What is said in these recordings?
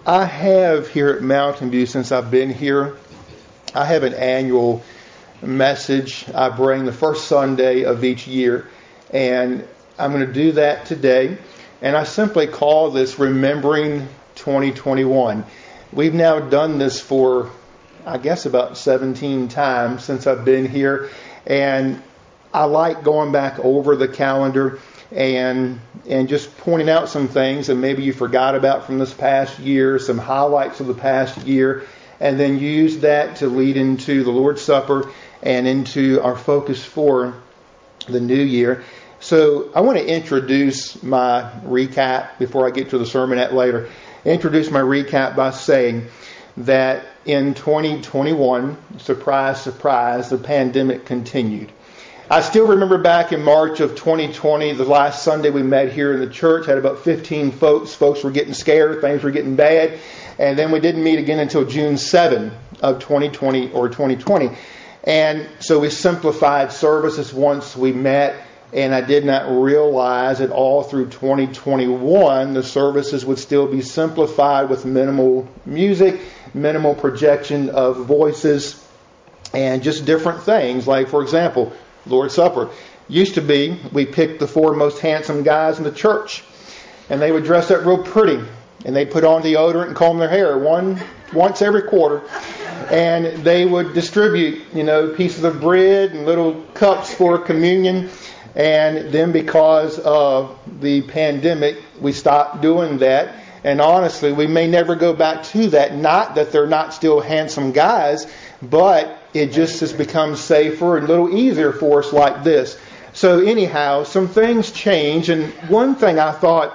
I have here at Mountain View, since I've been here, I have an annual message I bring the first Sunday of each year. And I'm going to do that today. And I simply call this Remembering 2021. We've now done this for, I guess, about 17 times since I've been here. And I like going back over the calendar and just pointing out some things that maybe you forgot about from this past year, some highlights of the past year, and then use that to lead into the Lord's Supper and into our focus for the new year. So I want to introduce my recap before I get to the sermonette later. Introduce my recap by saying that in 2021, surprise, surprise, the pandemic continued. I still remember back in March of 2020, the last Sunday we met here in the church, had about 15 folks. Folks were getting scared, things were getting bad. And then we didn't meet again until June 7 of 2020. And so we simplified services once we met, and I did not realize that all through 2021 the services would still be simplified with minimal music, minimal projection of voices, and just different things. Like, for example, Lord's Supper. Used to be, we picked the 4 most handsome guys in the church, and they would dress up real pretty, and they'd put on deodorant and comb their hair once every quarter, and they would distribute, pieces of bread and little cups for communion. And then because of the pandemic, we stopped doing that. And honestly, we may never go back to that. Not that they're not still handsome guys, but it just has become safer and a little easier for us like this. So anyhow, some things change. And one thing I thought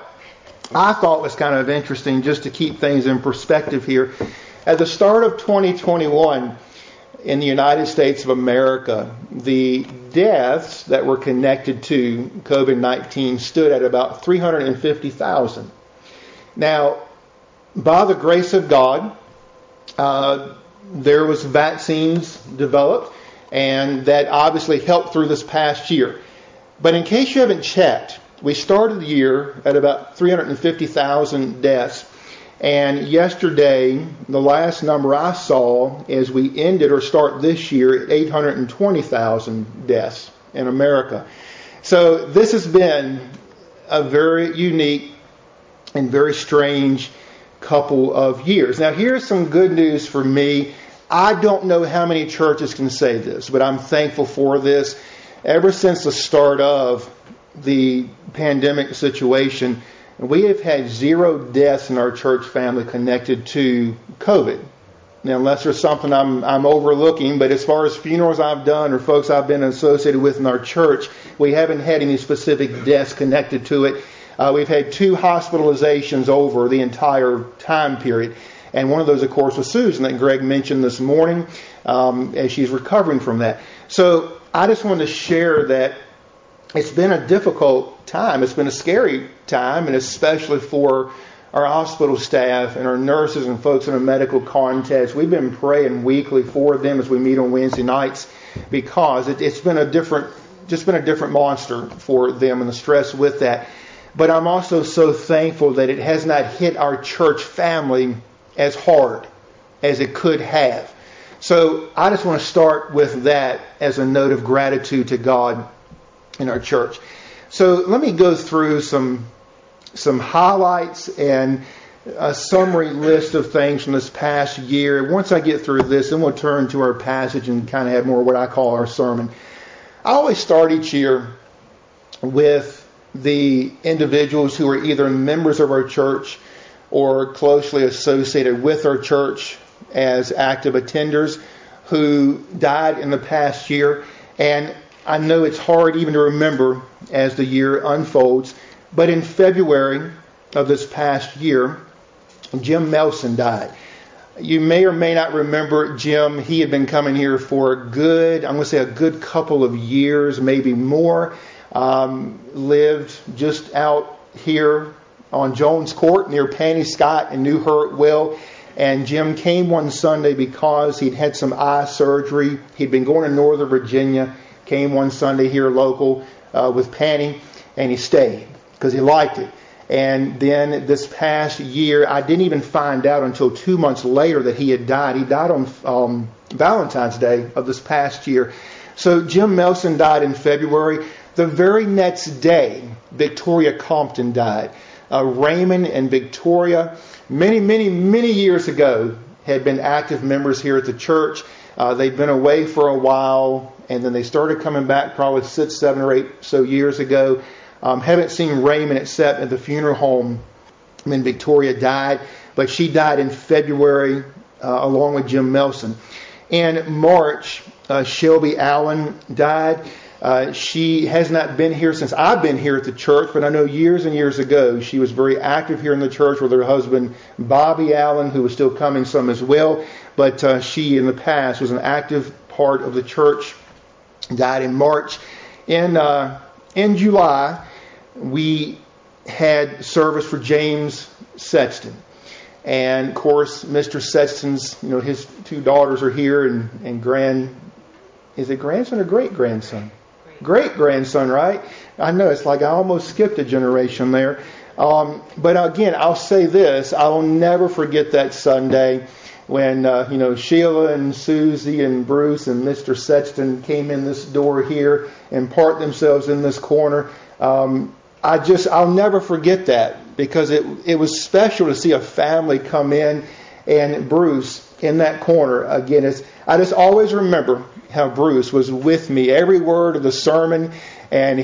was kind of interesting, just to keep things in perspective here. At the start of 2021, in the United States of America, the deaths that were connected to COVID-19 stood at about 350,000. Now, by the grace of God, there was vaccines developed, and that obviously helped through this past year. But in case you haven't checked, we started the year at about 350,000 deaths. And yesterday, the last number I saw is we ended or start this year at 820,000 deaths in America. So this has been a very unique and very strange couple of years. Now, here's some good news for me. I don't know how many churches can say this, but I'm thankful for this. Ever since the start of the pandemic situation, we have had 0 deaths in our church family connected to COVID. Now, unless there's something I'm overlooking, but as far as funerals I've done or folks I've been associated with in our church, we haven't had any specific deaths connected to it. We've had 2 hospitalizations over the entire time period. And one of those, of course, was Susan that Greg mentioned this morning as she's recovering from that. So I just wanted to share that it's been a difficult time. It's been a scary time, and especially for our hospital staff and our nurses and folks in a medical context. We've been praying weekly for them as we meet on Wednesday nights, because it's been a different monster for them and the stress with that. But I'm also so thankful that it has not hit our church family as hard as it could have. So I just want to start with that as a note of gratitude to God in our church. So let me go through some highlights and a summary list of things from this past year. Once I get through this, then we'll turn to our passage and kind of have more what I call our sermon. I always start each year with the individuals who are either members of our church or closely associated with our church as active attenders who died in the past year. And I know it's hard even to remember as the year unfolds, but in February of this past year, Jim Melson died. You may or may not remember Jim. He had been coming here for a good couple of years, maybe more. Lived just out here on Jones Court near Panny Scott and knew her well. And Jim came one Sunday because he'd had some eye surgery. He'd been going to Northern Virginia. Came one Sunday here local with Panny, and he stayed because he liked it. And then this past year, I didn't even find out until 2 months later that he had died. He died on Valentine's Day of this past year. So Jim Melson died in February. The very next day, Victoria Compton died. Raymond and Victoria, many years ago, had been active members here at the church. They'd been away for a while, and then they started coming back probably 6, 7, or 8 so years ago. Haven't seen Raymond except at the funeral home when Victoria died, but she died in February along with Jim Melson. In March, Shelby Allen died. She has not been here since I've been here at the church, but I know years and years ago she was very active here in the church with her husband Bobby Allen, who was still coming some as well. But she in the past was an active part of the church. Died in March. In July, we had service for James Sexton. And of course, Mr. Sexton's, his 2 daughters are here, and is it grandson or great grandson? Great grandson, right? I know, it's like I almost skipped a generation there. But again, I'll say this: I will never forget that Sunday when Sheila and Susie and Bruce and Mr. Sexton came in this door here and parked themselves in this corner. I'll never forget that, because it was special to see a family come in, and Bruce in that corner. Again, I just always remember how Bruce was with me every word of the sermon, and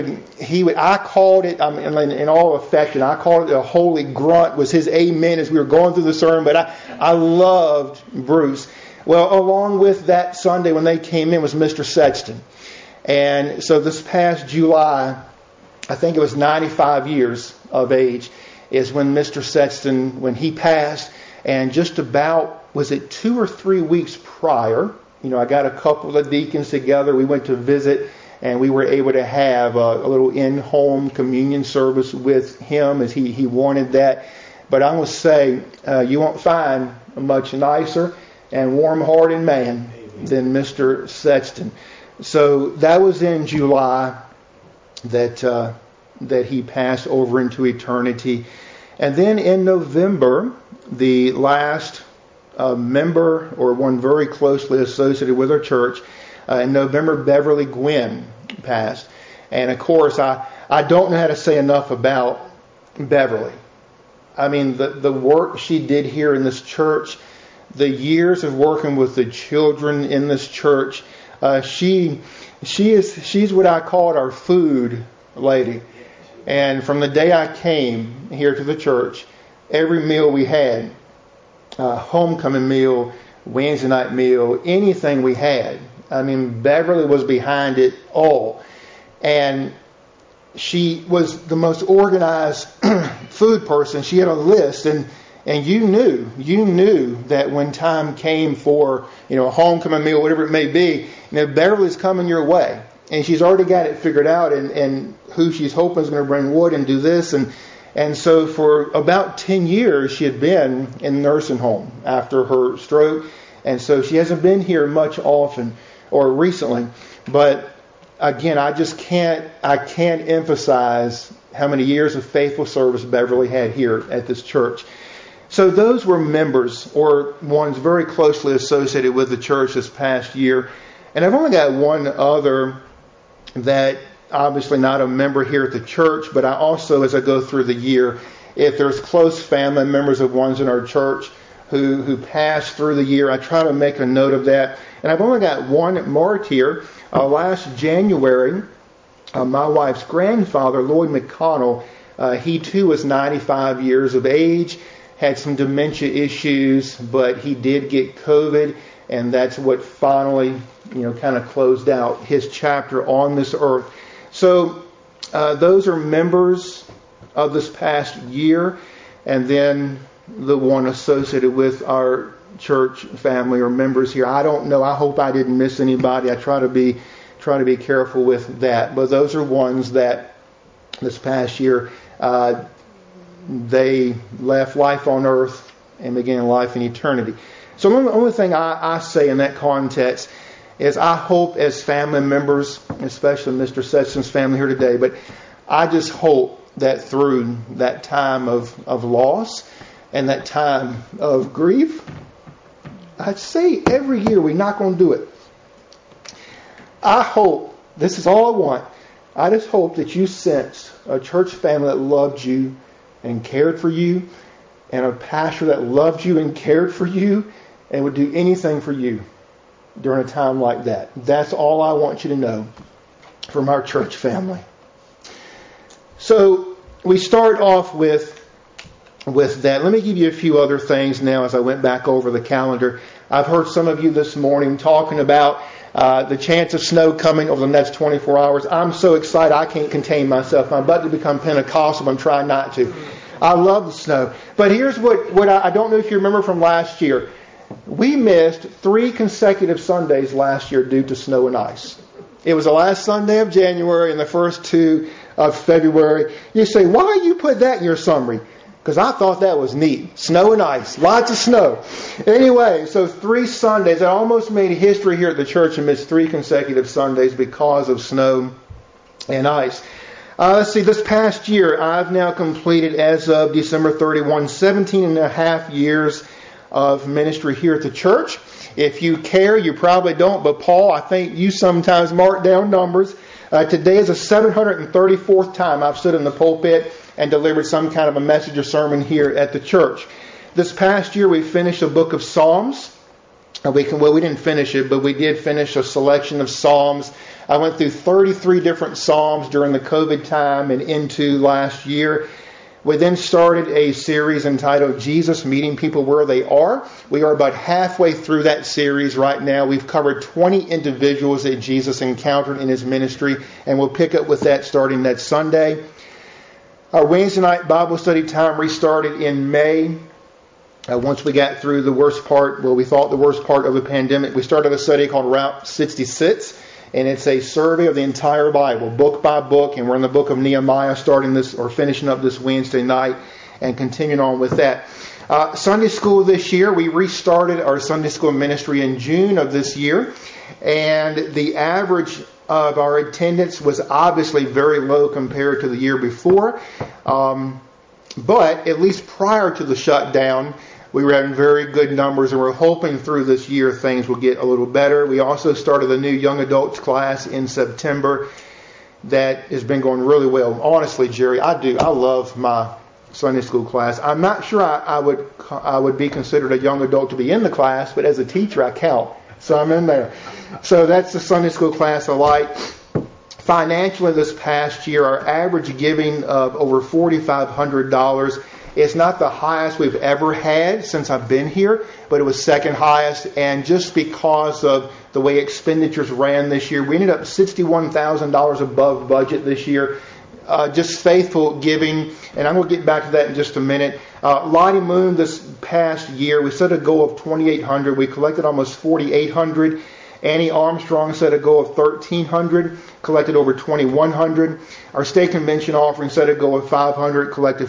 I called it, in all affection, I called it a holy grunt, was his amen as we were going through the sermon, but I loved Bruce. Well, along with that Sunday when they came in was Mr. Sexton. And so this past July, I think it was 95 years of age, is when Mr. Sexton, when he passed. And just about, was it 2 or 3 weeks prior, I got a couple of deacons together. We went to visit, and we were able to have a little in-home communion service with him, as he wanted that. But I will say, you won't find a much nicer and warm-hearted man than Mr. Sexton. So that was in July that he passed over into eternity. And then in November, the last member, or one very closely associated with our church, in November, Beverly Gwynn passed. And of course, I don't know how to say enough about Beverly. I mean, the work she did here in this church, the years of working with the children in this church, she's what I call our food lady. And from the day I came here to the church, every meal we had, homecoming meal, Wednesday night meal, anything we had, Beverly was behind it all. And she was the most organized food person. She had a list, and you knew that when time came for a homecoming meal, whatever it may be, Beverly's coming your way, and she's already got it figured out, and who she's hoping is going to bring wood and do this, and so for about 10 years she had been in nursing home after her stroke, and so she hasn't been here much often or recently, but again, I can't emphasize how many years of faithful service Beverly had here at this church. So those were members, or ones very closely associated with the church this past year. And I've only got one other that obviously not a member here at the church, but I also, as I go through the year, if there's close family members of ones in our church who passed through the year, I try to make a note of that. And I've only got one marked here. Last January, my wife's grandfather, Lloyd McConnell, he too was 95 years of age, had some dementia issues, but he did get COVID, and that's what finally, kind of closed out his chapter on this earth. So those are members of this past year, and then the one associated with our church family or members here. I don't know. I hope I didn't miss anybody. I try to be careful with that. But those are ones that this past year they left life on earth and began life in eternity. So the only thing I say in that context is I hope as family members, especially Mr. Sexton's family here today, but I just hope that through that time of loss and that time of grief, I'd say every year we're not going to do it. I hope, this is all I want, I just hope that you sensed a church family that loved you and cared for you, and a pastor that loved you and cared for you and would do anything for you during a time like that. That's all I want you to know from our church family. So we start off with that. Let me give you a few other things now as I went back over the calendar. I've heard some of you this morning talking about the chance of snow coming over the next 24 hours. I'm so excited I can't contain myself. I'm about to become Pentecostal. I'm trying not to. I love the snow. But here's what I don't know if you remember from last year. We missed 3 consecutive Sundays last year due to snow and ice. It was the last Sunday of January and the first 2 of February. You say, why you put that in your summary? Because I thought that was neat. Snow and ice. Lots of snow. Anyway, so 3 Sundays. I almost made history here at the church and missed 3 consecutive Sundays because of snow and ice. Let's see, this past year, I've now completed, as of December 31, 17 and a half years of ministry here at the church. If you care, you probably don't, but Paul, I think you sometimes mark down numbers. Today is the 734th time I've stood in the pulpit and delivered some kind of a message or sermon here at the church. This past year we finished the book of Psalms. We didn't finish it, but we did finish a selection of Psalms. I went through 33 different Psalms during the COVID time and into last year. We then started a series entitled Jesus Meeting People Where They Are. We are about halfway through that series right now. We've covered 20 individuals that Jesus encountered in his ministry, and we'll pick up with that starting next Sunday. Our Wednesday night Bible study time restarted in May. Once we got through the worst part, we thought the worst part of the pandemic, we started a study called Route 66. And it's a survey of the entire Bible, book by book. And we're in the book of Nehemiah starting this or finishing up this Wednesday night and continuing on with that. Sunday school this year, we restarted our Sunday school ministry in June of this year. And the average of our attendance was obviously very low compared to the year before. But at least prior to the shutdown, we were having very good numbers, and we're hoping through this year things will get a little better. We also started a new young adults class in September that has been going really well. Honestly, Jerry, I love my Sunday school class. I'm not sure I would be considered a young adult to be in the class, but as a teacher I count, so I'm in there. So that's the Sunday school class I like. Financially, this past year, our average giving of over $4,500. It's not the highest we've ever had since I've been here, but it was second highest. And just because of the way expenditures ran this year, we ended up $61,000 above budget this year. Just faithful giving, and I'm going to get back to that in just a minute. Lottie Moon this past year, we set a goal of $2,800. We collected almost $4,800. Annie Armstrong set a goal of $1,300, collected over $2,100. Our state convention offering set a goal of $500, collected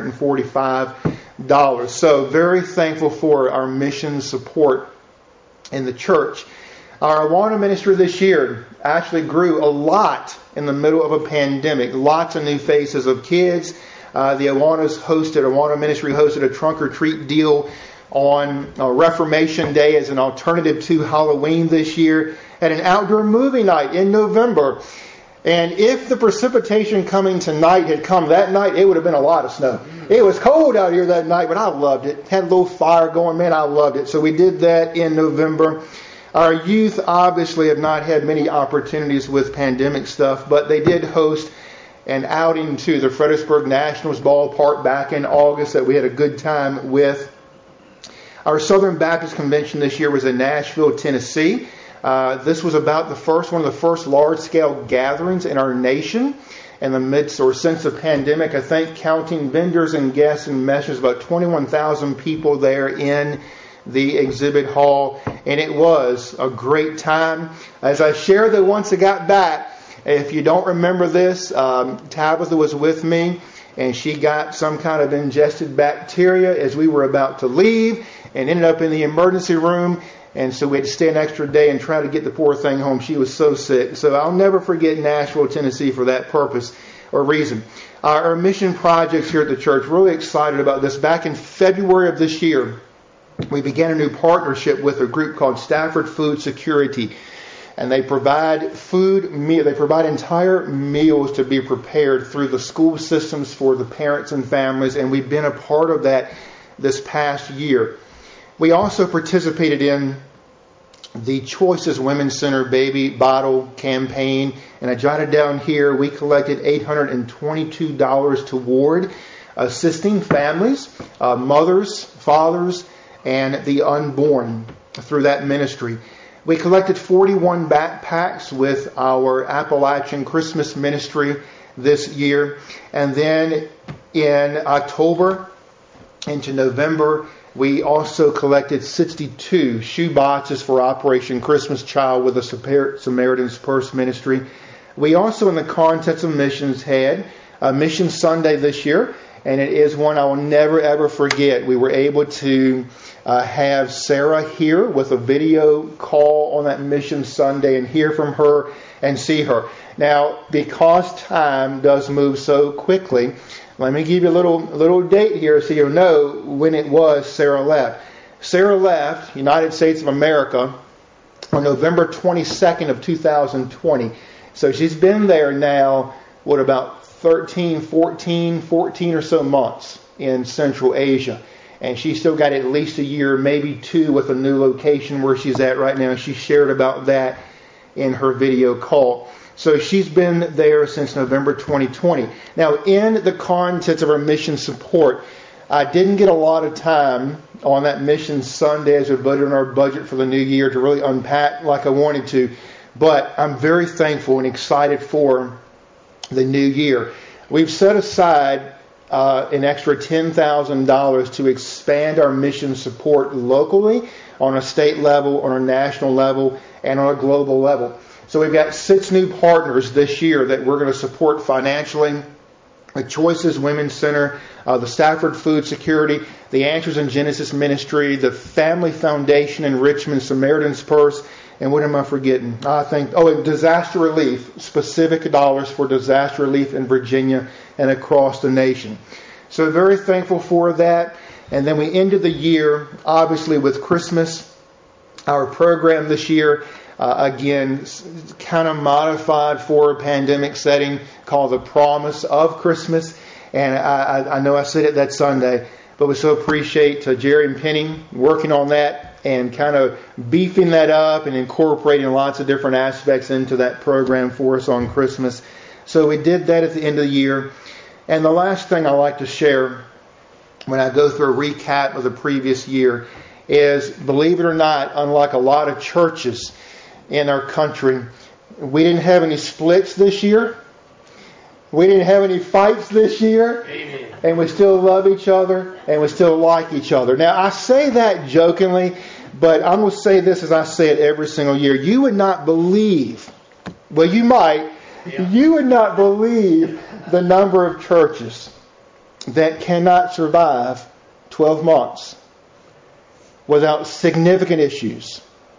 $545. So very thankful for our mission support in the church. Our Awana ministry this year actually grew a lot in the middle of a pandemic. Lots of new faces of kids. The Awana ministry hosted a trunk or treat deal on Reformation Day as an alternative to Halloween this year, at an outdoor movie night in November. And if the precipitation coming tonight had come that night, it would have been a lot of snow. It was cold out here that night, but I loved it. Had a little fire going, man, I loved it. So we did that in November. Our youth obviously have not had many opportunities with pandemic stuff, but they did host an outing to the Fredericksburg Nationals ballpark back in August that we had a good time with. Our Southern Baptist Convention this year was in Nashville, Tennessee. This was about one of the first large-scale gatherings in our nation in the midst or since the pandemic. I think counting vendors and guests and messengers, about 21,000 people there in the exhibit hall, and it was a great time. As I shared that once I got back, if you don't remember this, Tabitha was with me, and she got some kind of ingested bacteria as we were about to leave, and ended up in the emergency room. And so we had to stay an extra day and try to get the poor thing home. She was so sick. So I'll never forget Nashville, Tennessee for that purpose. or reason. Our mission projects here at the church, really excited about this. Back in February of this year, we began a new partnership with a group called Stafford Food Security. And they provide they provide entire meals to be prepared through the school systems for the parents and families. And we've been a part of that this past year. We also participated in the Choices Women's Center Baby Bottle campaign. And I jotted down here, we collected $822 toward assisting families, mothers, fathers, and the unborn through that ministry. We collected 41 backpacks with our Appalachian Christmas ministry this year. And then in October into November, we also collected 62 shoe boxes for Operation Christmas Child with the Samaritan's Purse ministry. We also, in the context of missions, had a Mission Sunday this year. And it is one I will never, ever forget. We were able to have Sarah here with a video call on that Mission Sunday and hear from her and see her. Now, because time does move so quickly, let me give you a little date here so you'll know when it was Sarah left. Sarah left United States of America on November 22nd of 2020. So she's been there now, about 14 or so months in Central Asia. And she's still got at least a year, maybe two, with a new location where she's at right now. She shared about that in her video call. So she's been there since November 2020. Now, in the context of our mission support, I didn't get a lot of time on that Mission Sunday as we voted on our budget for the new year to really unpack like I wanted to. But I'm very thankful and excited for the new year. We've set aside an extra $10,000 to expand our mission support locally, on a state level, on a national level, and on a global level. So we've got 6 new partners this year that we're going to support financially. The Choices Women's Center, the Stafford Food Security, the Answers in Genesis Ministry, the Family Foundation in Richmond, Samaritan's Purse, and what am I forgetting? And disaster relief, specific dollars for disaster relief in Virginia and across the nation. So very thankful for that. And then we ended the year, obviously, with Christmas. Our program this year, again, kind of modified for a pandemic setting, called The Promise of Christmas. And I know I said it that Sunday, but we so appreciate Jerry and Penny working on that and kind of beefing that up and incorporating lots of different aspects into that program for us on Christmas. So we did that at the end of the year. And the last thing I like to share when I go through a recap of the previous year is, believe it or not, unlike a lot of churches in our country, we didn't have any splits this year. We didn't have any fights this year. Amen. And we still love each other and we still like each other. Now, I say that jokingly, but I'm going to say this as I say it every single year. You would not believe, well, you might, you would not believe the number of churches that cannot survive 12 months without significant issues,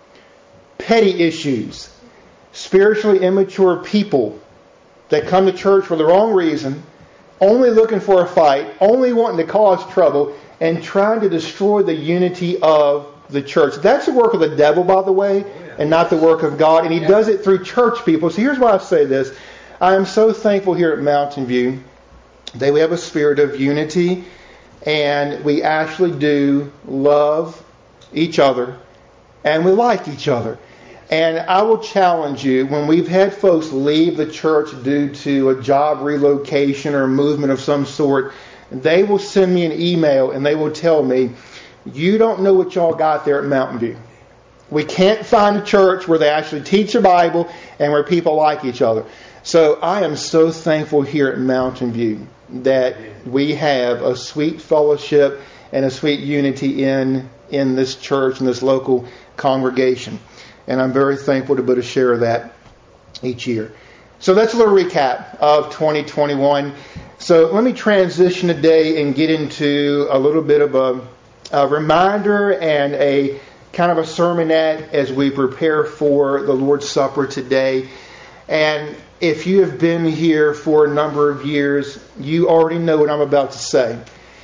petty issues, spiritually immature people that come to church for the wrong reason, only looking for a fight, only wanting to cause trouble, and trying to destroy the unity of the church. That's the work of the devil, by the way, and not the work of God. And he does it through church people. So here's why I say this. I am so thankful here at Mountain View that we have a spirit of unity, and we actually do love each other, and we like each other. And I will challenge you, when we've had folks leave the church due to a job relocation or a movement of some sort, they will send me an email and they will tell me, you don't know what y'all got there at Mountain View. We can't find a church where they actually teach the Bible and where people like each other. So I am so thankful here at Mountain View that we have a sweet fellowship and a sweet unity in this church and this local congregation. And I'm very thankful to be able to share that each year. So that's a little recap of 2021. So let me transition today and get into a little bit of a reminder and a kind of a sermonette as we prepare for the Lord's Supper today. And if you have been here for a number of years, you already know what I'm about to say.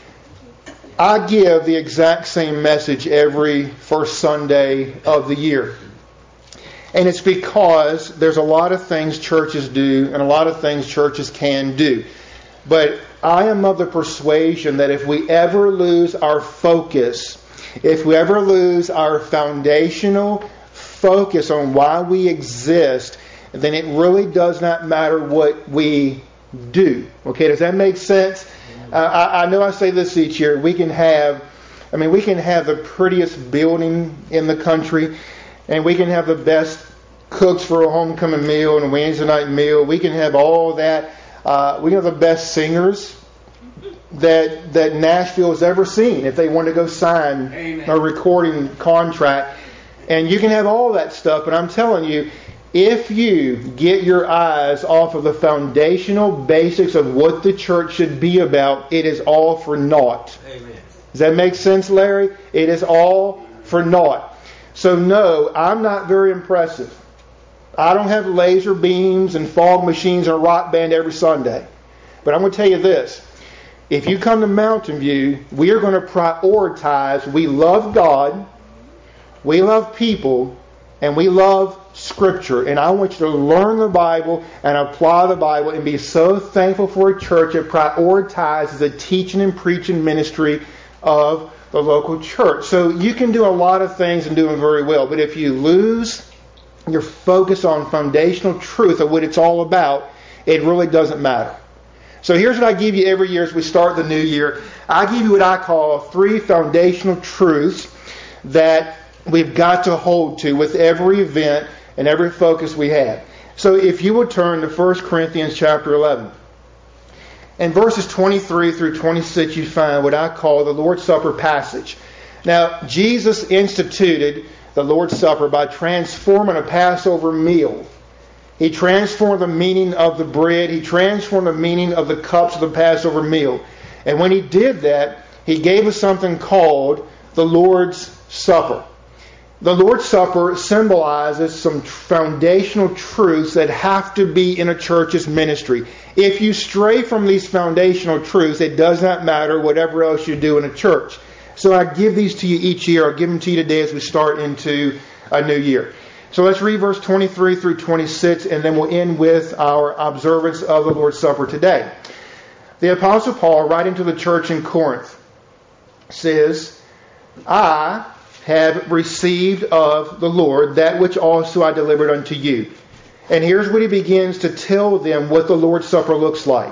I give the exact same message every first Sunday of the year. And it's because there's a lot of things churches do and a lot of things churches can do. But I am of the persuasion that if we ever lose our focus, if we ever lose our foundational focus on why we exist, then it really does not matter what we do. Okay, does that make sense? I know I say this each year. We can have the prettiest building in the country, and we can have the best cooks for a homecoming meal and a Wednesday night meal. We can have all that. We have the best singers that Nashville has ever seen if they want to go sign Amen. A recording contract. And you can have all that stuff, but I'm telling you, if you get your eyes off of the foundational basics of what the church should be about, it is all for naught. Amen. Does that make sense, Larry? It is all for naught. So no, I'm not very impressive. I don't have laser beams and fog machines and a rock band every Sunday. But I'm going to tell you this. If you come to Mountain View, we are going to prioritize. We love God, we love people, and we love Scripture. And I want you to learn the Bible and apply the Bible and be so thankful for a church that prioritizes the teaching and preaching ministry of the local church. So you can do a lot of things and do them very well. But if you lose your focus on foundational truth of what it's all about, it really doesn't matter. So here's what I give you every year as we start the new year. I give you what I call 3 foundational truths that we've got to hold to with every event and every focus we have. So if you would turn to 1 Corinthians chapter 11. In verses 23 through 26, you find what I call the Lord's Supper passage. Now, Jesus instituted the Lord's Supper by transforming a Passover meal. He transformed the meaning of the bread. He transformed the meaning of the cups of the Passover meal. And when He did that, He gave us something called the Lord's Supper. The Lord's Supper symbolizes some foundational truths that have to be in a church's ministry. If you stray from these foundational truths, it does not matter whatever else you do in a church. So I give these to you each year. I'll give them to you today as we start into a new year. So let's read verse 23 through 26, and then we'll end with our observance of the Lord's Supper today. The Apostle Paul, writing to the church in Corinth, says, I have received of the Lord that which also I delivered unto you. And here's what he begins to tell them what the Lord's Supper looks like.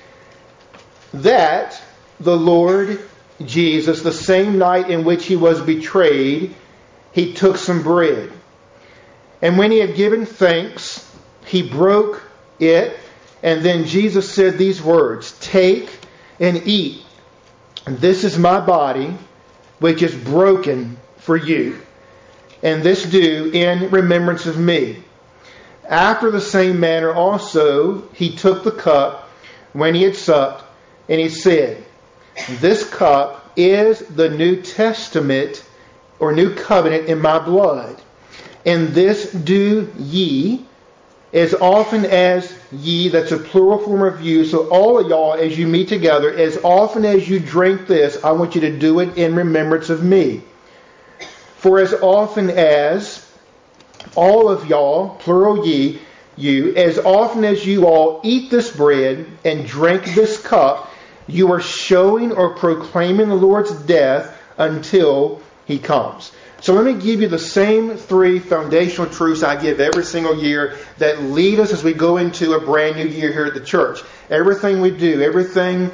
That the Lord Jesus, the same night in which He was betrayed, He took some bread. And when He had given thanks, He broke it. And then Jesus said these words, Take and eat. This is my body, which is broken for you. And this do in remembrance of me. After the same manner also He took the cup when He had supped, and He said, This cup is the New Testament or New Covenant in my blood. And this do ye as often as ye, that's a plural form of you, so all of y'all as you meet together, as often as you drink this, I want you to do it in remembrance of me. For as often as all of y'all, plural ye, you, as often as you all eat this bread and drink this cup, you are showing or proclaiming the Lord's death until He comes. So let me give you the same 3 foundational truths I give every single year that lead us as we go into a brand new year here at the church. Everything we do, everything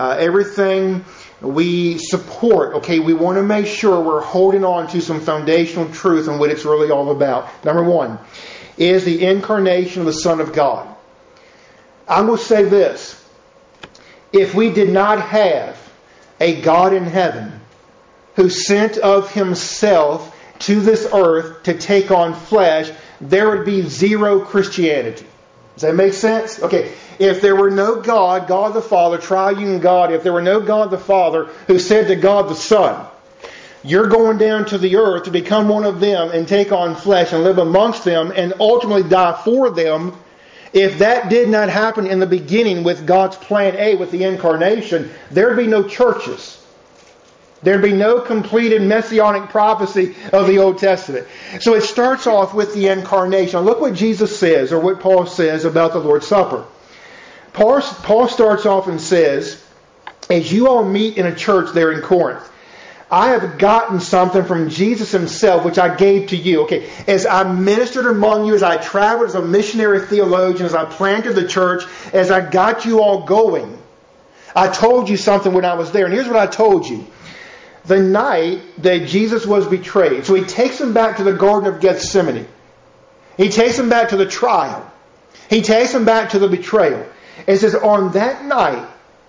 we support, okay, we want to make sure we're holding on to some foundational truth and what it's really all about. Number 1 is the incarnation of the Son of God. I'm going to say this. If we did not have a God in heaven who sent of Himself to this earth to take on flesh, there would be zero Christianity. Does that make sense? Okay, if there were no God, God the Father, triune God, if there were no God the Father who said to God the Son, you're going down to the earth to become one of them and take on flesh and live amongst them and ultimately die for them, If that did not happen in the beginning with God's plan A, with the incarnation, there'd be no churches. There'd be no completed messianic prophecy of the Old Testament. So it starts off with the incarnation. Now look what Jesus says, or what Paul says about the Lord's Supper. Paul starts off and says, as you all meet in a church there in Corinth, I have gotten something from Jesus Himself, which I gave to you. Okay, as I ministered among you, as I traveled as a missionary theologian, as I planted the church, as I got you all going, I told you something when I was there. And here's what I told you. The night that Jesus was betrayed, so He takes them back to the Garden of Gethsemane. He takes them back to the trial. He takes them back to the betrayal. It says, on that night,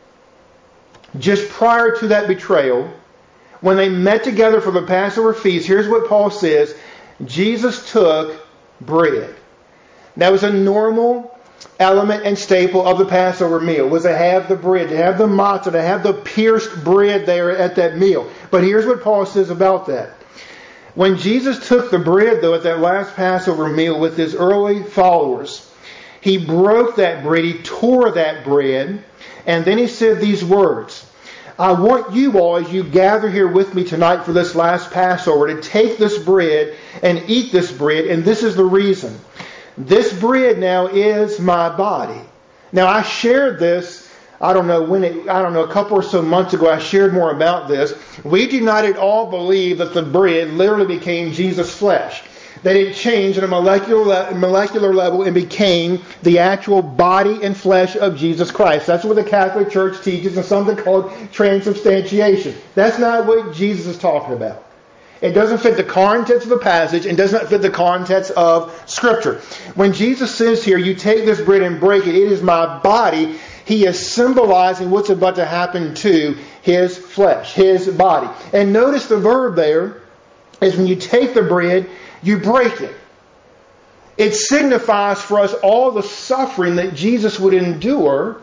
just prior to that betrayal, when they met together for the Passover feast, here's what Paul says. Jesus took bread. That was a normal element and staple of the Passover meal, was to have the bread, to have the matzah, to have the pierced bread there at that meal. But here's what Paul says about that. When Jesus took the bread, though, at that last Passover meal with His early followers, He broke that bread, He tore that bread, and then He said these words, I want you all, as you gather here with me tonight for this last Passover, to take this bread and eat this bread, and this is the reason. This bread now is my body. Now I shared this, a couple or so months ago I shared more about this. We do not at all believe that the bread literally became Jesus' flesh. That it changed at a molecular level and became the actual body and flesh of Jesus Christ. That's what the Catholic Church teaches in something called transubstantiation. That's not what Jesus is talking about. It doesn't fit the context of the passage and does not fit the context of Scripture. When Jesus says here, you take this bread and break it, it is my body, He is symbolizing what's about to happen to His flesh, His body. And notice the verb there is when you take the bread, you break it. It signifies for us all the suffering that Jesus would endure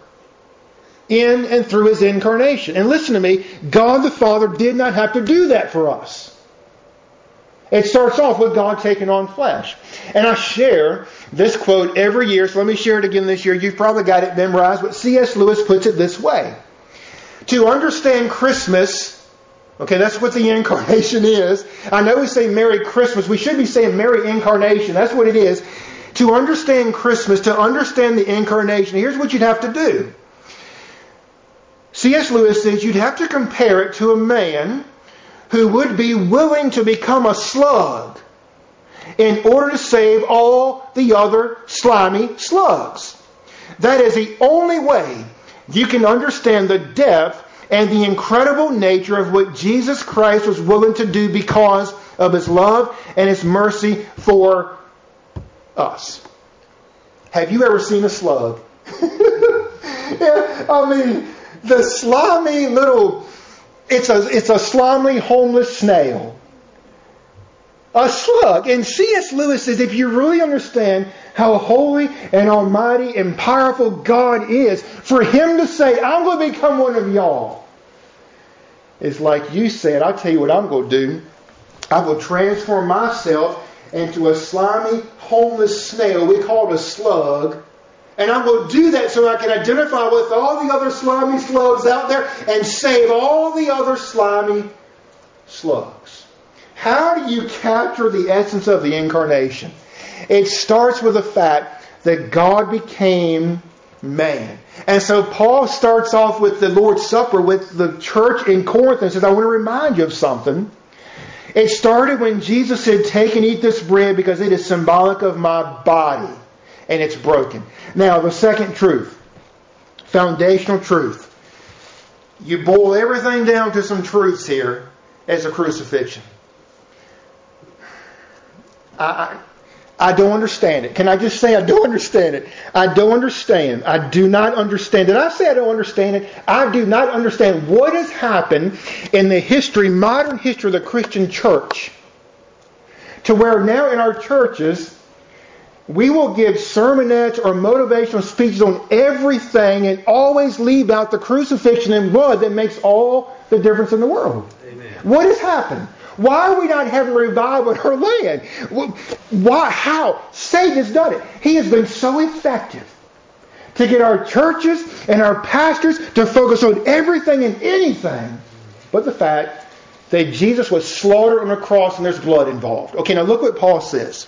in and through His incarnation. And listen to me, God the Father did not have to do that for us. It starts off with God taking on flesh. And I share this quote every year, so let me share it again this year. You've probably got it memorized, but C.S. Lewis puts it this way. To understand Christmas, okay, that's what the incarnation is. I know we say Merry Christmas. We should be saying Merry Incarnation. That's what it is. To understand Christmas, to understand the incarnation, here's what you'd have to do. C.S. Lewis says you'd have to compare it to a man who would be willing to become a slug in order to save all the other slimy slugs. That is the only way you can understand the depth and the incredible nature of what Jesus Christ was willing to do because of His love and His mercy for us. Have you ever seen a slug? Yeah, I mean, the slimy little... It's a slimy, homeless snail. A slug. And C.S. Lewis says if you really understand how holy and almighty and powerful God is, for Him to say, I'm going to become one of y'all, it's like you said, I'll tell you what I'm going to do. I will transform myself into a slimy, homeless snail. We call it a slug. And I'm going to do that so I can identify with all the other slimy slugs out there and save all the other slimy slugs. How do you capture the essence of the incarnation? It starts with the fact that God became man. And so Paul starts off with the Lord's Supper with the church in Corinth and says, I want to remind you of something. It started when Jesus said, take and eat this bread because it is symbolic of my body. And it's broken. Now, the second truth, foundational truth. You boil everything down to some truths here as a crucifixion. I don't understand it. Can I just say I don't understand it? I don't understand. I do not understand it. I say I don't understand it. I do not understand what has happened in the history, modern history of the Christian church, to where now in our churches, we will give sermonettes or motivational speeches on everything and always leave out the crucifixion and blood that makes all the difference in the world. Amen. What has happened? Why are we not having revival in our land? Why? How? Satan has done it. He has been so effective to get our churches and our pastors to focus on everything and anything but the fact that Jesus was slaughtered on a cross and there's blood involved. Okay, now look what Paul says.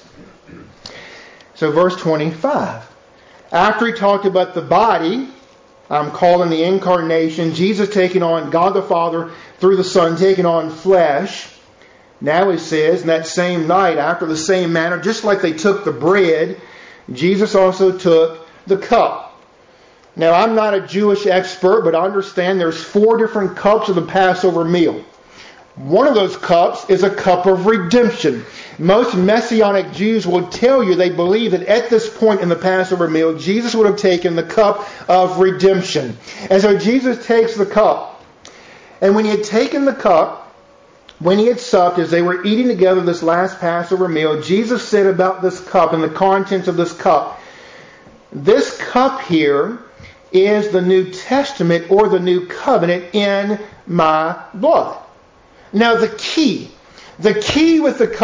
So verse 25. After he talked about the body, I'm calling the incarnation, Jesus taking on God the Father through the Son, taking on flesh. Now he says, in that same night, after the same manner, just like they took the bread, Jesus also took the cup. Now, I'm not a Jewish expert, but I understand there's 4 different cups of the Passover meal. One of those cups is a cup of redemption. Most Messianic Jews will tell you they believe that at this point in the Passover meal, Jesus would have taken the cup of redemption. And so Jesus takes the cup. And when he had taken the cup, when he had supped, as they were eating together this last Passover meal, Jesus said about this cup and the contents of this cup, this cup here is the New Testament or the New Covenant in my blood. Now the key with the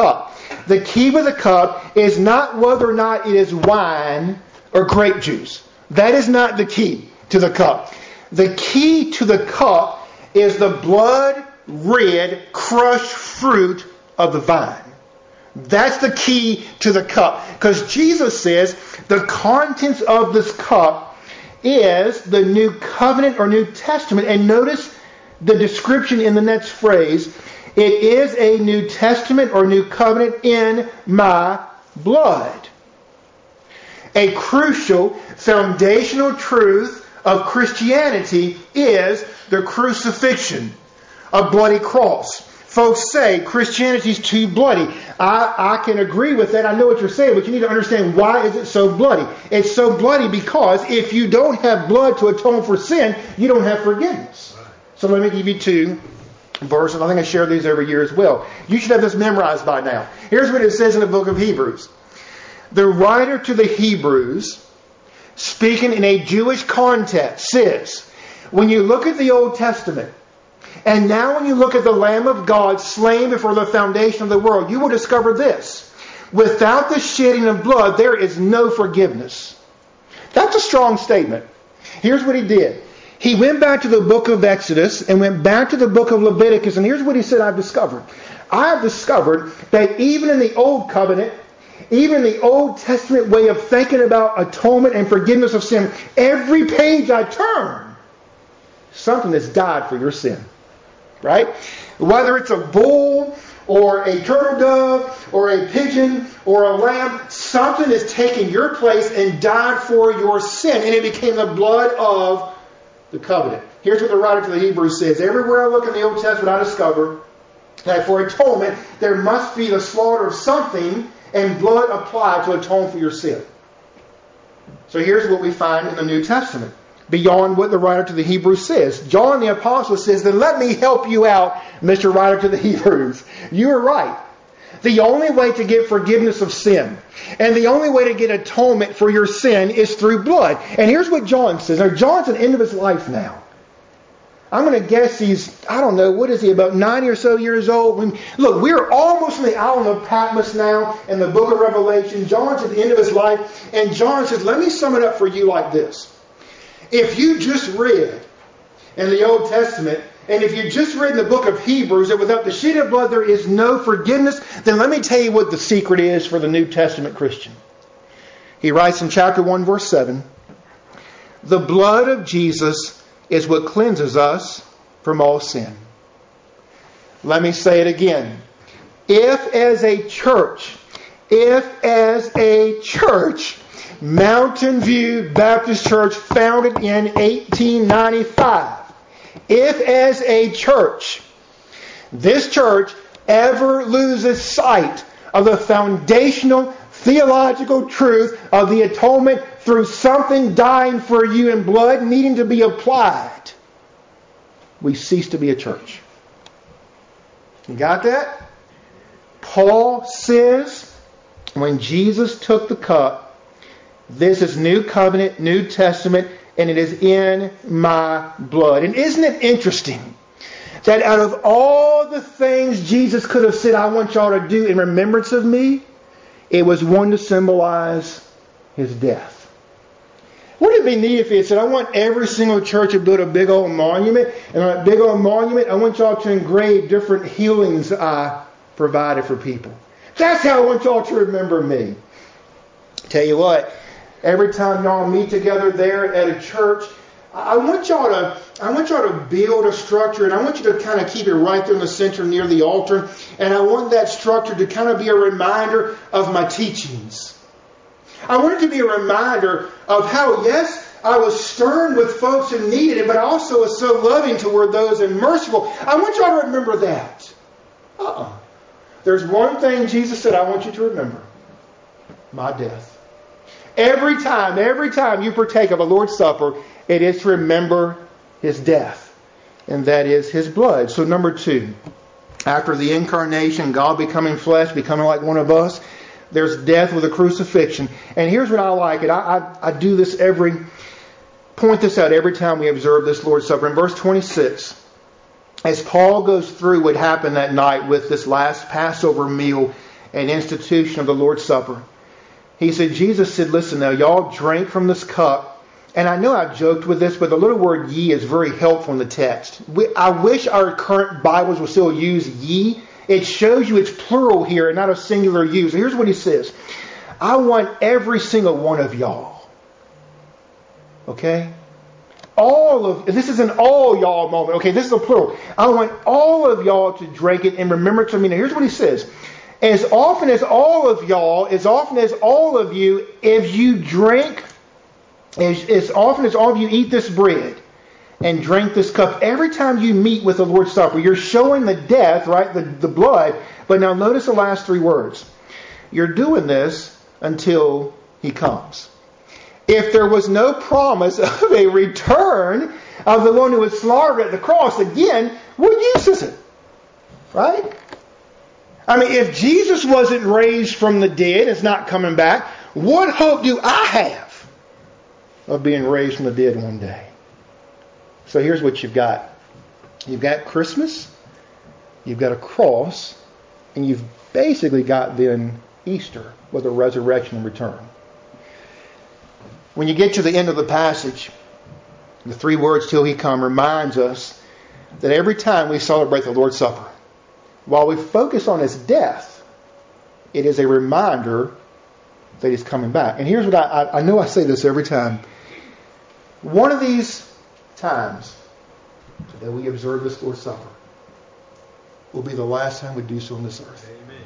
cup is not whether or not it is wine or grape juice. That is not the key to the cup. The key to the cup is the blood-red, crushed fruit of the vine. That's the key to the cup. Because Jesus says the contents of this cup is the New Covenant or New Testament. And notice the description in the next phrase. It is a New Testament or New Covenant in my blood. A crucial foundational truth of Christianity is the crucifixion, a bloody cross. Folks say Christianity is too bloody. I can agree with that. I know what you're saying, but you need to understand, why is it so bloody? It's so bloody because if you don't have blood to atone for sin, you don't have forgiveness. So let me give you 2 verses. I think I share these every year as well. You should have this memorized by now. Here's what it says in the book of Hebrews. The writer to the Hebrews, speaking in a Jewish context, says, when you look at the Old Testament, and now when you look at the Lamb of God slain before the foundation of the world, you will discover this. Without the shedding of blood, there is no forgiveness. That's a strong statement. Here's what he did. He went back to the book of Exodus and went back to the book of Leviticus, and here's what he said, I have discovered that even in the Old Covenant, even in the Old Testament way of thinking about atonement and forgiveness of sin, every page I turn, something has died for your sin. Right? Whether it's a bull or a turtle dove or a pigeon or a lamb, something has taken your place and died for your sin. And it became the blood of the covenant. Here's what the writer to the Hebrews says. Everywhere I look in the Old Testament, I discover that for atonement, there must be the slaughter of something and blood applied to atone for your sin. So here's what we find in the New Testament, beyond what the writer to the Hebrews says. John the Apostle says, then let me help you out, Mr. Writer to the Hebrews. You are right. The only way to get forgiveness of sin and the only way to get atonement for your sin is through blood. And here's what John says. Now, John's at the end of his life now. I'm going to guess he's, I don't know, what is he, about 90 or so years old? Look, we're almost on the island of Patmos now in the book of Revelation. John's at the end of his life. And John says, let me sum it up for you like this. If you just read in the Old Testament, and if you just read in the book of Hebrews that without the shedding of blood there is no forgiveness, then let me tell you what the secret is for the New Testament Christian. He writes in chapter 1, verse 7, the blood of Jesus is what cleanses us from all sin. Let me say it again. If as a church, Mountain View Baptist Church, founded in 1895. If as a church, this church ever loses sight of the foundational theological truth of the atonement through something dying for you in blood needing to be applied, we cease to be a church. You got that? Paul says, when Jesus took the cup, this is New Covenant, New Testament, and it is in my blood. And isn't it interesting that out of all the things Jesus could have said, I want y'all to do in remembrance of me, it was one to symbolize His death. Wouldn't it be neat if it said, I want every single church to build a big old monument, and on that big old monument, I want y'all to engrave different healings I provided for people. That's how I want y'all to remember me. Tell you what, every time y'all meet together there at a church, I want y'all to build a structure, and I want you to kind of keep it right there in the center near the altar, and I want that structure to kind of be a reminder of my teachings. I want it to be a reminder of how, yes, I was stern with folks who needed it, but I also was so loving toward those and merciful. I want y'all to remember that. There's one thing Jesus said I want you to remember. My death. Every time you partake of a Lord's Supper, it is to remember His death. And that is His blood. So number 2, after the incarnation, God becoming flesh, becoming like one of us, there's death with a crucifixion. And here's what I like. And I do this point this out every time we observe this Lord's Supper. In verse 26, as Paul goes through what happened that night with this last Passover meal and institution of the Lord's Supper, he said, Jesus said, listen now, y'all drink from this cup. And I know I joked with this, but the little word ye is very helpful in the text. I wish our current Bibles would still use ye. It shows you it's plural here and not a singular use. Here's what he says. I want every single one of y'all. Okay? This is an all y'all moment. Okay, this is a plural. I want all of y'all to drink it and remember to me. Now here's what he says. As often as all of y'all, as often as all of you, if you drink, as often as all of you eat this bread and drink this cup, every time you meet with the Lord's Supper, you're showing the death, right? The blood. But now notice the last 3 words. You're doing this until He comes. If there was no promise of a return of the one who was slaughtered at the cross, again, what use is it? Right? I mean, if Jesus wasn't raised from the dead, it's not coming back, what hope do I have of being raised from the dead one day? So here's what you've got. You've got Christmas, you've got a cross, and you've basically got then Easter with a resurrection and return. When you get to the end of the passage, the 3 words till He come reminds us that every time we celebrate the Lord's Supper, while we focus on His death, it is a reminder that He's coming back. And here's what I know I say this every time. One of these times that we observe this Lord's Supper will be the last time we do so on this earth. Amen.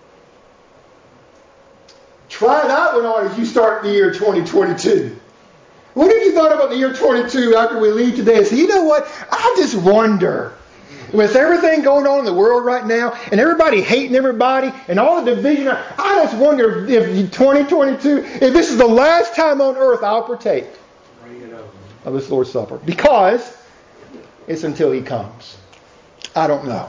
Try that one on as you start the year 2022. What have you thought about the year 22 after we leave today? And say, you know what? I just wonder, with everything going on in the world right now, and everybody hating everybody, and all the division, I just wonder if 2022, if this is the last time on earth I'll partake of this Lord's Supper. Because it's until He comes. I don't know.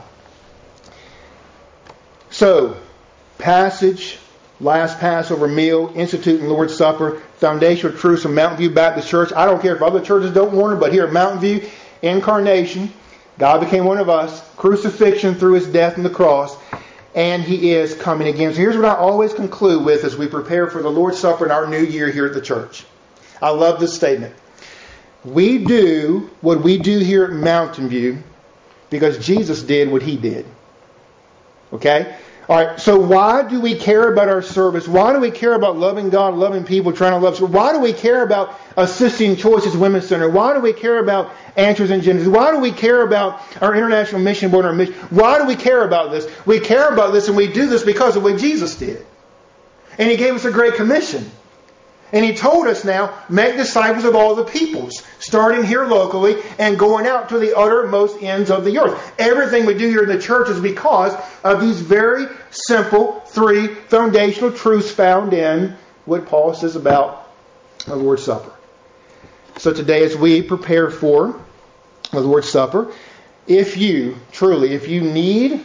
So, passage, last Passover meal, instituting Lord's Supper, foundational truths from Mountain View Baptist Church. I don't care if other churches don't want it, but here at Mountain View, incarnation, God became one of us, crucifixion through His death on the cross, and He is coming again. So here's what I always conclude with as we prepare for the Lord's Supper in our new year here at the church. I love this statement. We do what we do here at Mountain View because Jesus did what He did. Okay? All right, so why do we care about our service? Why do we care about loving God, loving people, trying to love? Why do we care about assisting Choices Women's Center? Why do we care about Answers in Genesis? Why do we care about our International Mission Board and our mission? Why do we care about this? We care about this and we do this because of what Jesus did. And He gave us a great commission. And He told us now, make disciples of all the peoples, starting here locally and going out to the uttermost ends of the earth. Everything we do here in the church is because of these very simple 3 foundational truths found in what Paul says about the Lord's Supper. So today as we prepare for the Lord's Supper, if you need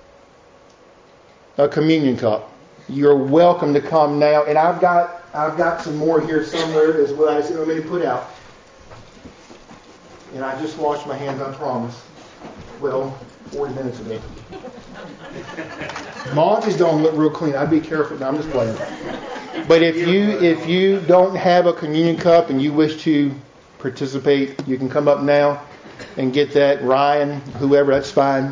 a communion cup, you're welcome to come now. And I've got some more here somewhere as well. I said, let me put out. And I just washed my hands, I promise. Well, 40 minutes ago. Monty's don't look real clean. I'd be careful. No, I'm just playing. But if you don't have a communion cup and you wish to participate, you can come up now and get that. Ryan, whoever, that's fine.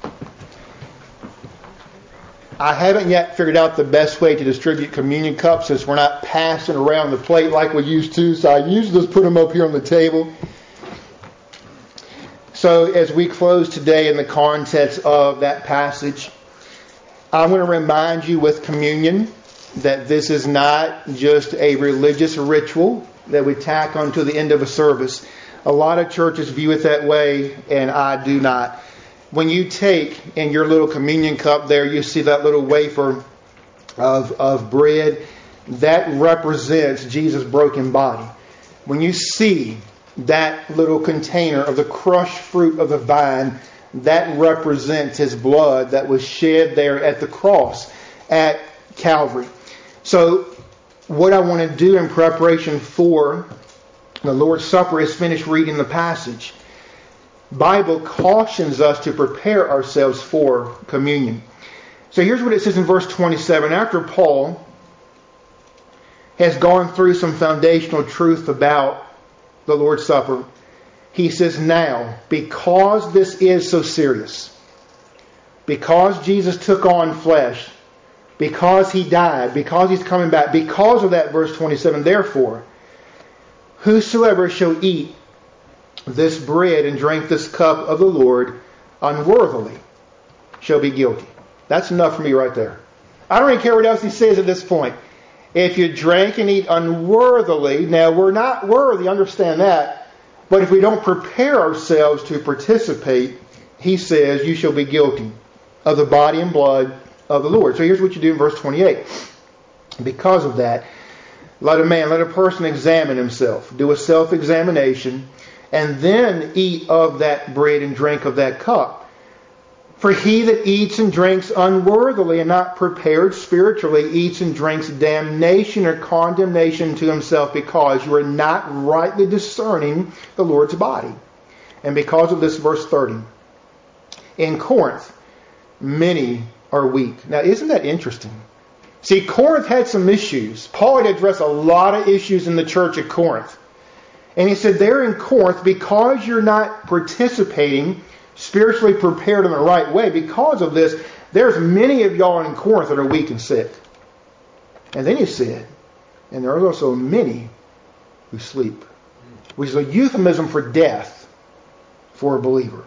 I haven't yet figured out the best way to distribute communion cups since we're not passing around the plate like we used to. So I usually just put them up here on the table. So as we close today in the context of that passage, I'm going to remind you with communion that this is not just a religious ritual that we tack onto the end of a service. A lot of churches view it that way, and I do not. When you take in your little communion cup there, you see that little wafer of bread. That represents Jesus' broken body. When you see that little container of the crushed fruit of the vine, that represents His blood that was shed there at the cross at Calvary. So what I want to do in preparation for the Lord's Supper is finish reading the passage. Bible cautions us to prepare ourselves for communion. So here's what it says in verse 27. After Paul has gone through some foundational truth about the Lord's Supper, he says, now, because this is so serious, because Jesus took on flesh, because He died, because He's coming back, because of that, verse 27, therefore, whosoever shall eat this bread and drink this cup of the Lord unworthily shall be guilty. That's enough for me right there. I don't even care what else he says at this point. If you drink and eat unworthily, now we're not worthy, understand that. But if we don't prepare ourselves to participate, he says, you shall be guilty of the body and blood of the Lord. So here's what you do in verse 28. Because of that, let a person examine himself, do a self-examination, and then eat of that bread and drink of that cup. For he that eats and drinks unworthily and not prepared spiritually eats and drinks damnation or condemnation to himself, because you are not rightly discerning the Lord's body. And because of this, verse 30. In Corinth, many are weak. Now, isn't that interesting? See, Corinth had some issues. Paul had addressed a lot of issues in the church at Corinth. And he said, there in Corinth, because you're not participating, spiritually prepared in the right way, because of this, there's many of y'all in Corinth that are weak and sick. And then he said, and there are also many who sleep, which is a euphemism for death for a believer.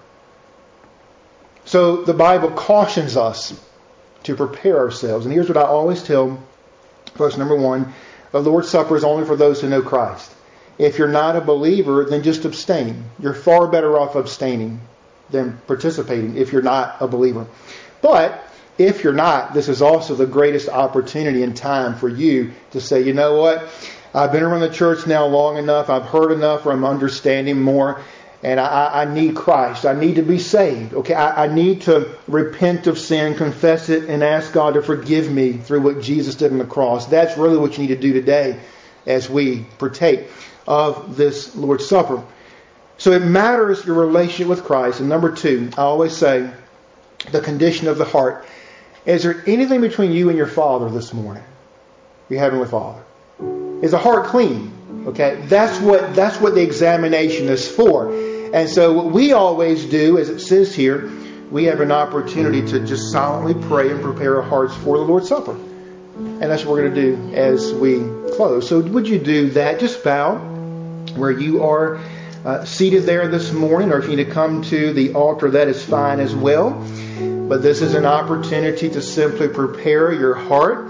So the Bible cautions us to prepare ourselves. And here's what I always tell folks. Number one, the Lord's Supper is only for those who know Christ. If you're not a believer, then just abstain. You're far better off abstaining than participating if you're not a believer. But if you're not, this is also the greatest opportunity and time for you to say, you know what? I've been around the church now long enough. I've heard enough, or I'm understanding more. And I need Christ. I need to be saved. Okay, I need to repent of sin, confess it, and ask God to forgive me through what Jesus did on the cross. That's really what you need to do today as we partake of this Lord's Supper. So it matters your relationship with Christ. And number two, I always say, the condition of the heart. Is there anything between you and your Father this morning? Your Heavenly Father. Is the heart clean? Okay, that's what the examination is for. And so what we always do, as it says here, we have an opportunity to just silently pray and prepare our hearts for the Lord's Supper. And that's what we're going to do as we close. So would you do that? Just bow where you are seated there this morning, or if you need to come to the altar, that is fine as well. But this is an opportunity to simply prepare your heart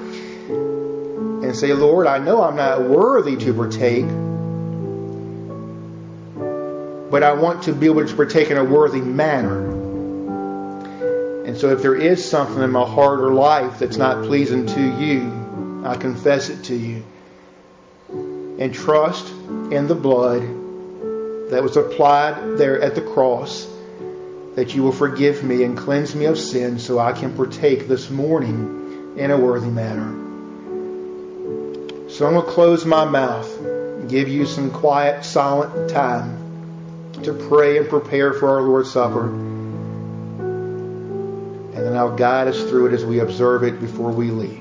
and say, Lord, I know I'm not worthy to partake, but I want to be able to partake in a worthy manner. And so if there is something in my heart or life that's not pleasing to you, I confess it to you. And trust in the blood that was applied there at the cross, that you will forgive me and cleanse me of sin so I can partake this morning in a worthy manner. So I'm going to close my mouth and give you some quiet, silent time to pray and prepare for our Lord's Supper. And then I'll guide us through it as we observe it before we leave.